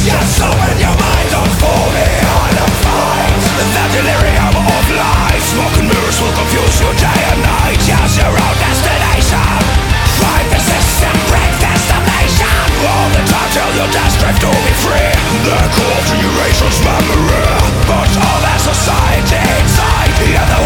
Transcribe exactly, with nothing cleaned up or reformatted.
Just open your mind, don't fall behind the fight. The delirium of life, smoke and mirrors will confuse you day and night. Choose your own destination, fight the system, break the stagnation. All the time till your death strive to be free. The call to generations memory, but all that society inside. The other